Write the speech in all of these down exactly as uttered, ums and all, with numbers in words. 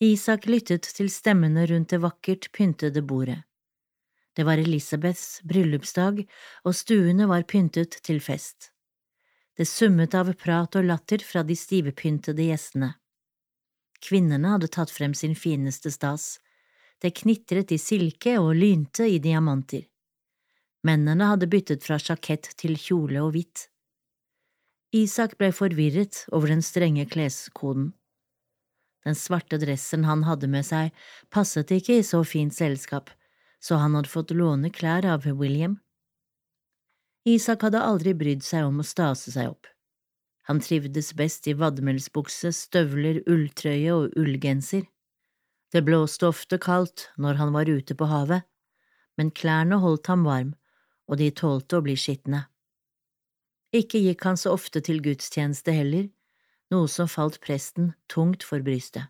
Isak lyttet til stemmene rundt det vakkert pyntede bordet. Det var Elisabeths bryllupsdag, og stuene var pyntet til fest. Det summet av prat og latter fra de stivpyntede gjestene. Kvinnene hadde tatt frem sin fineste stas. Det knitret i silke og lynte i diamanter. Mennene hadde byttet fra sjakett til kjole og hvitt. Isak ble forvirret over den strenge kleskoden. Den svarte dressen han hadde med seg, passet ikke i så fint selskap, så han hadde fått låne klær av William. Isak hadde aldri brydd seg om å stase seg opp. Han trivdes best i vadmelsbukse, støvler, ulltrøye og ullgenser. Det blåste ofte kaldt når han var ute på havet, men klærne holdt ham varm, og de tålte å bli skitne. Ikke gikk han så ofte til gudstjeneste heller, noe som falt presten tungt for brystet.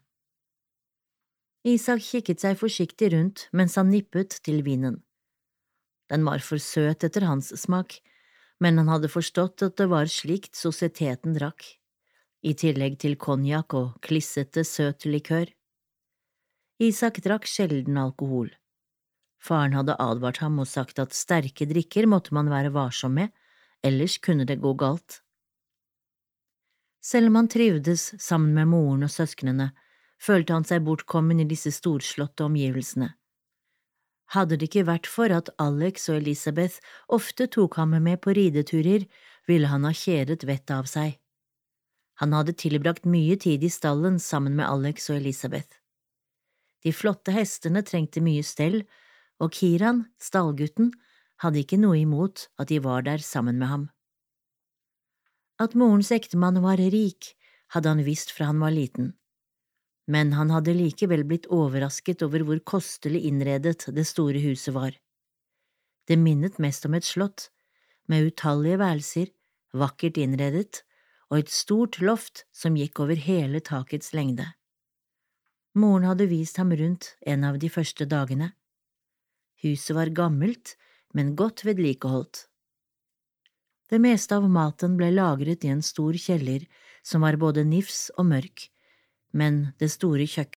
Isak kikket seg forsiktig rundt mens han nippet til vinen. Den var for søt etter hans smak, men han hadde forstått at det var slikt sosieteten drakk, i tillegg til konjakk og klissete søt likør. Isak drakk sjelden alkohol. Faren hadde advart ham og sagt at sterke drikker måtte man være varsom med, ellers kunne det gå galt. Selv om han trivdes sammen med moren og søsknene, følte han seg bortkommen i disse storslåtte omgivelsene. Hadde det ikke vært for at Alex og Elisabeth ofte tok ham med på rideturer, ville han ha kjedet vettet av seg. Han hadde tilbrakt mye tid i stallen sammen med Alex og Elisabeth. De flotte hestene trengte mye stell, og Kiran, stallgutten, hadde ikke noe imot at de var der sammen med ham. At morens ektemann var rik, hadde han visst fra han var liten. Men han hadde likevel blitt overrasket over hvor kostelig innredet det store huset var. Det minnet mest om et slott, med utallige værelser, vakkert innredet, og et stort loft som gikk over hele takets lengde. Moren hadde vist ham rundt en av de første dagene. Huset var gammelt, men godt vedlikeholdt. Det meste av maten ble lagret i en stor kjeller som var både nifs og mørk, men det store kjøkkenet